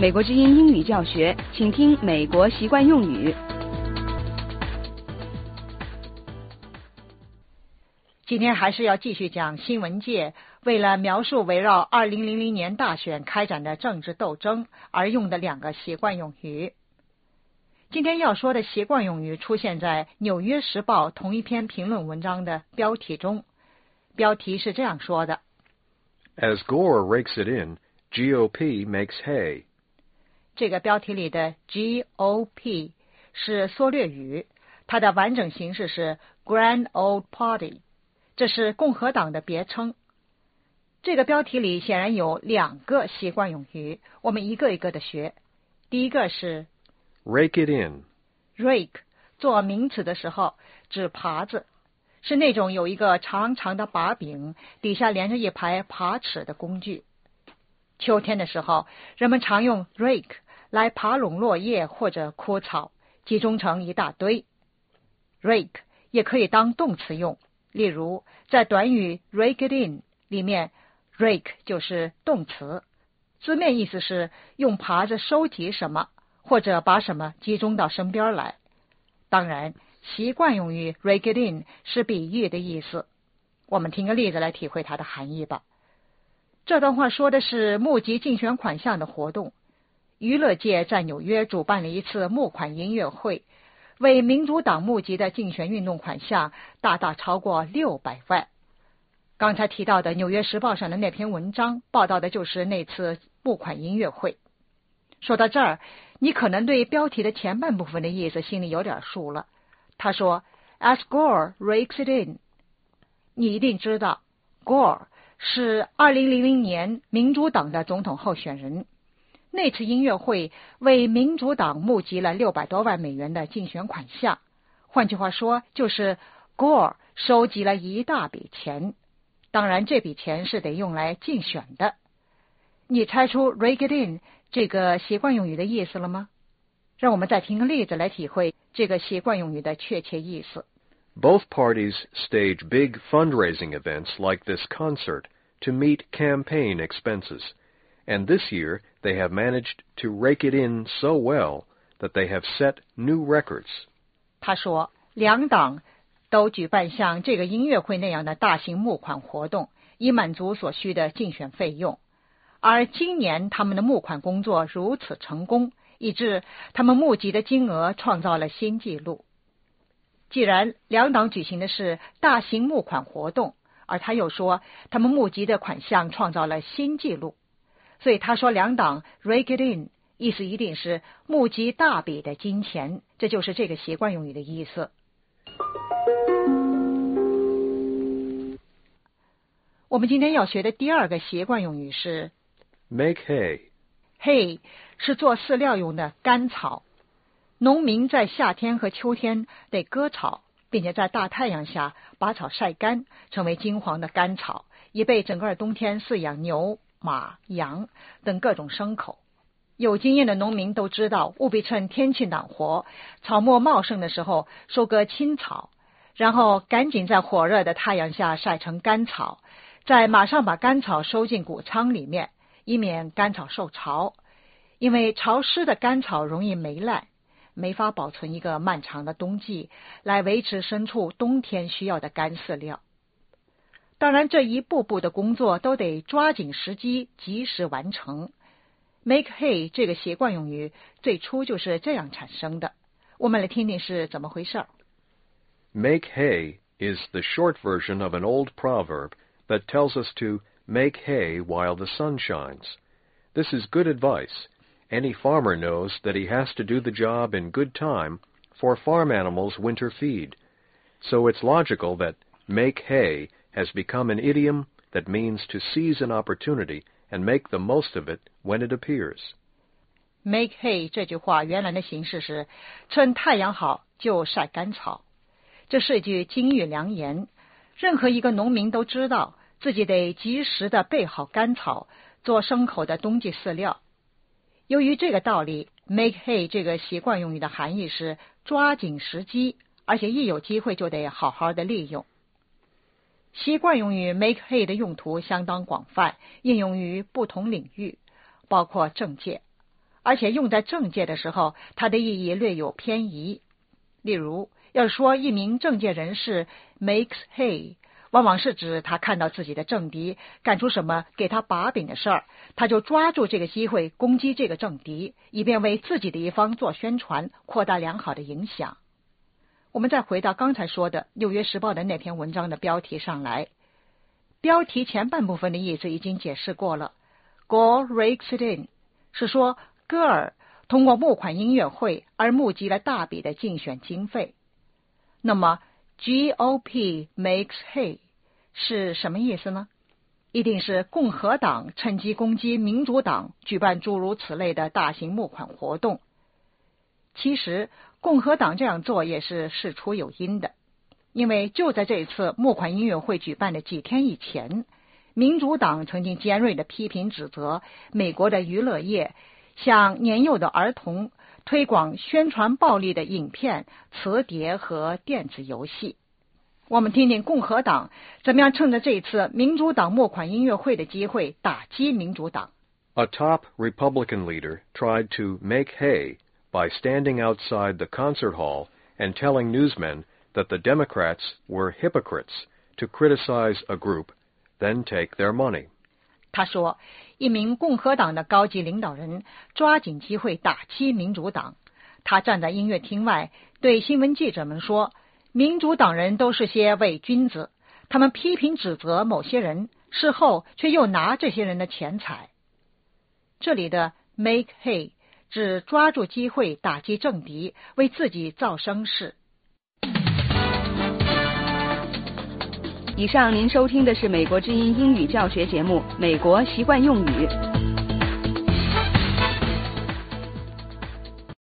美国之音英语教学，请听美国习惯用语。 今天还是要继续讲新闻界为了描述围绕2000年大选开展的政治斗争而用的两个习惯用语。今天要说的习惯用语出现在《纽约时报》同一篇评论文章的标题中，标题是这样说的 As Gore rakes it in, GOP makes hay. 这个标题里的 GOP 是缩略语，它的完整形式是 Grand Old Party， 这是共和党的别称。这个标题里显然有两个习惯用语，我们一个一个的学。第一个是 Rake it in. Rake 做名词的时候指耙子，是那种有一个长长的把柄，底下连着一排耙齿的工具。秋天的时候，人们常用 rake 来耙拢落叶或者枯草，集中成一大堆。Rake 也可以当动词用，例如在短语 rake it in 里面 rake 就是动词，字面意思是用耙子收集什么，或者把什么集中到身边来。当然，习惯用语 rake it in 是比喻的意思。我们听个例子来体会它的含义吧。这段话说的是募集竞选款项的活动。娱乐界在纽约主办了一次募款音乐会，为民主党募集的竞选运动款项大大超过600万。刚才提到的《纽约时报》上的那篇文章报道的就是那次募款音乐会。说到这儿，你可能对标题的前半部分的意思心里有点数了。他说 As Gore rakes it in， 你一定知道 Gore 是2000年民主党的总统候选人。那次音乐会为民主党募集了600多万美元的竞选款项，换句话说，就是 Gore 收集了一大笔钱。当然，这笔钱是得用来竞选的。你猜出 rake it in 这个习惯用语的意思了吗？让我们再听个例子来体会这个习惯用语的确切意思。 Both parties stage big fundraising events like this concert to meet campaign expenses, and this year they have managed to rake it in so well that they have set new records. 他说，两党都举办像这个音乐会那样的大型募款活动，以满足所需的竞选费用。而今年他们的募款工作如此成功，以致他们募集的金额创造了新纪录。既然两党举行的是大型募款活动，而他又说他们募集的款项创造了新纪录，所以他说两党 rake it in 意思一定是募集大笔的金钱，这就是这个习惯用语的意思。我们今天要学的第二个习惯用语是 Make hay. hay 是做饲料用的干草。农民在夏天和秋天得割草，并且在大太阳下把草晒干，成为金黄的干草，以备整个冬天饲养牛、马、羊等各种牲口。有经验的农民都知道，务必趁天气暖和、草木茂盛的时候收割青草，然后赶紧在火热的太阳下晒成干草，再马上把干草收进谷仓里面，以免干草受潮。因为潮湿的干草容易霉烂，没法保存一个漫长的冬季，来维持牲畜冬天需要的干饲料。当然，这一步步的工作都得抓紧时机，及时完成。Make hay 这个习惯用语最初就是这样产生的。我们来听听是怎么回事。 Make hay is the short version of an old proverb that tells us to make hay while the sun shines. This is good advice. Any farmer knows that he has to do the job in good time for farm animals' winter feed. So it's logical that make hay has become an idiom that means to seize an opportunity and make the most of it when it appears. Make hay 这句话原来的形式是趁太阳好就晒干草。这是一句金玉良言，任何一个农民都知道自己得及时的备好干草，做牲口的冬季饲料。由于这个道理， make hay 这个习惯用语的含义是抓紧时机，而且一有机会就得好好的利用。习惯用语 make hay 的用途相当广泛，应用于不同领域，包括政界。 而且用在政界的时候，它的意义略有偏移。例如，要说一名政界人士 makes hay， 往往是指他看到自己的政敌干出什么给他把柄的事儿，他就抓住这个机会攻击这个政敌，以便为自己的一方做宣传，扩大良好的影响。我们再回到刚才说的《纽约时报》的那篇文章的标题上来，标题前半部分的意思已经解释过了。Gore rakes it in 是说戈尔通过募款音乐会而募集了大笔的竞选经费。那么 GOP makes hay 是什么意思呢？一定是共和党趁机攻击民主党，举办诸如此类的大型募款活动。其实共和党这样做也是事出有因的，因为就在这次募款音乐会举办的几天以前，民主党曾经尖锐地批评指责美国的娱乐业向年幼的儿童推广宣传暴力的影片、磁碟和电子游戏。我们听听共和党怎么样趁着这次民主党募款音乐会的机会打击民主党。 A top Republican leader tried to make hay by standing outside the concert hall and telling newsmen that the Democrats were hypocrites to criticize a group, then take their money. 他说，一名共和党的高级领导人抓紧机会打击民主党。他站在音乐厅外，对新闻记者们说，民主党人都是些伪君子，他们批评指责某些人，事后却又拿这些人的钱财。这里的 make hay 指抓住机会打击政敌，为自己造声势。 以上您收听的是美国之音英语教学节目《美国习惯用语》。